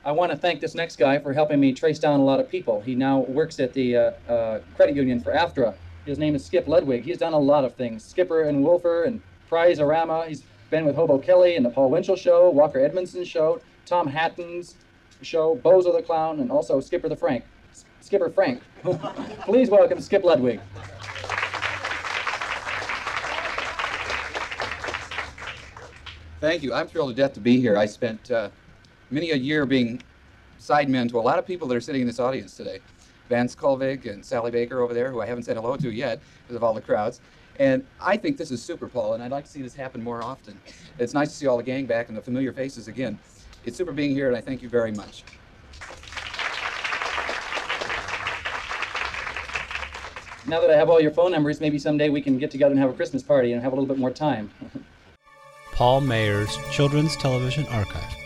I want to thank this next guy for helping me trace down a lot of people. He now works at the credit union for AFTRA. His name is Skip Ludwig. He's done a lot of things. Skipper and Wolfer and Prize-O-Rama. He's been with Hobo Kelly and the Paul Winchell Show, Walker Edmondson Show, Tom Hatton's show, Bozo the Clown, and also Skipper Frank. Please welcome Skip Ludwig. Thank you. I'm thrilled to death to be here. I spent many a year being sidemen to a lot of people that are sitting in this audience today. Vance Colvig and Sally Baker over there, who I haven't said hello to yet because of all the crowds. And I think this is super, Paul, and I'd like to see this happen more often. It's nice to see all the gang back and the familiar faces again. It's super being here, and I thank you very much. Now that I have all your phone numbers, maybe someday we can get together and have a Christmas party and have a little bit more time. Paul Mayer's Children's Television Archive.